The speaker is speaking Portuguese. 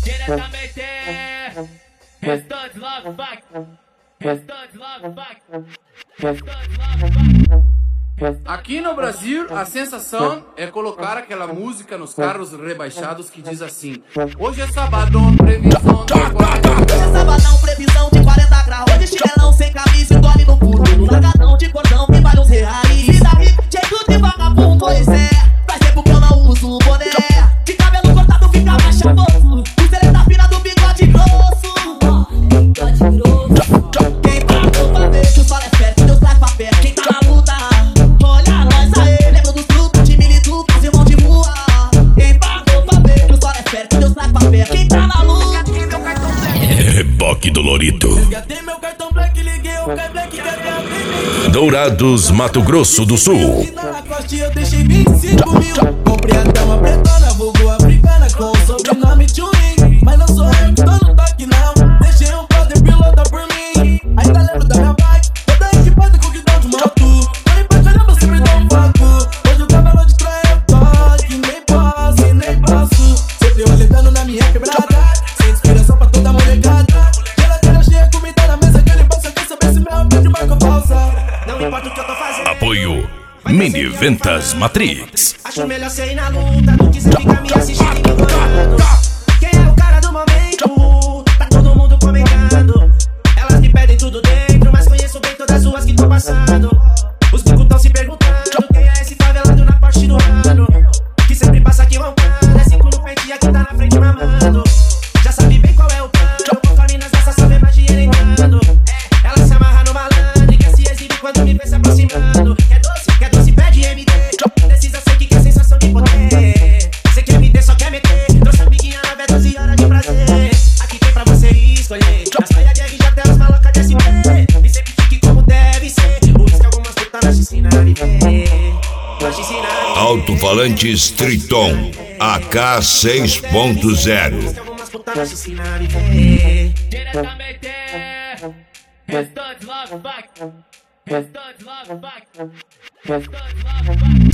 Diretamente, Restantes Love Back. Restantes Love Back. Restantes Love Back. Aqui no Brasil, a sensação é colocar aquela música nos carros rebaixados que diz assim: hoje é sabadão, previsão de 40. Hoje é sabadão, previsão de 40 graus. Hoje chinelão sem camisa e dorme no pulo. No largadão de cordão que vale uns reais. Vida rica, cheio de vagabundo, pois é. Faz tempo que eu não uso boné. De cabelo cortado fica mais chavoso. O seleta fina do bigode grosso. Bigode grosso. Quem pagou pra ver que o sol é perto, Deus traz pra perto. Quem tá na luta, olha nós aí. Lembra dos grupos de militucas e irmão de rua. Quem pagou pra ver que o sol é perto, Deus traz pra perto. Quem tá na luta, Reboque Dolorito. Resgatei meu cartão black, liguei o Kai Black, quer abrir. Dourados, Mato Grosso do Sul. Na costa eu deixei 25 mil. Comprei até uma pretona, vulgo africana, com o sobrenome Tchuin. Mas não sou eu que tô no toque não. Deixei um brother pilotar por mim. Ainda lembro da minha bike, toda equipada com guidão de moto. Falei pra caramba, sempre dá um foco. Hoje o cavalo de trás é toque. Nem posso e nem posso. Sempre olhando na minha quebrada. Sem inspiração pra toda molecada. Geladeira cheia, comida na mesa. Aquele bolso quer saber se meu pé de barco falsa. Não importa o que eu tô fazendo. Apoio Mini Ventas Matrix. acho melhor ser ir na luta do que você ficar me assistindo e me enrolando. Quem é o cara do momento? Tá todo mundo comentando. Elas me pedem tudo dentro, mas conheço bem todas as ruas que tô passando. Os picos tão se perguntando quem é esse favelado na Porsche do ano. Que sempre passa aqui roncando. É 5 no pente e aqui tá na frente mamando. Já sabe bem qual é o plano. Conforme nas dessas só vê mais dinheiro entrando. Ela se amarra no malandro e quer se exibir quando me vê se aproximando. Quer doce, pede MD. Precisa ser que quer sensação de poder. Cê quer MD, só quer meter. Trouxe a amiguinha na vez 12 horas de prazer. Aqui tem pra você escolher. Nas praias de RJ até as malocas de SP. E sempre fique como deve ser. Por isso que algumas putas nós te ensina a viver. Nós te ensina a viver. Alto-falantes Triton AK 6.0. Algumas putas nós te ensina a viver. Diretamente, Restantes Love Back. Restantes Love Back. Restantes Love Back.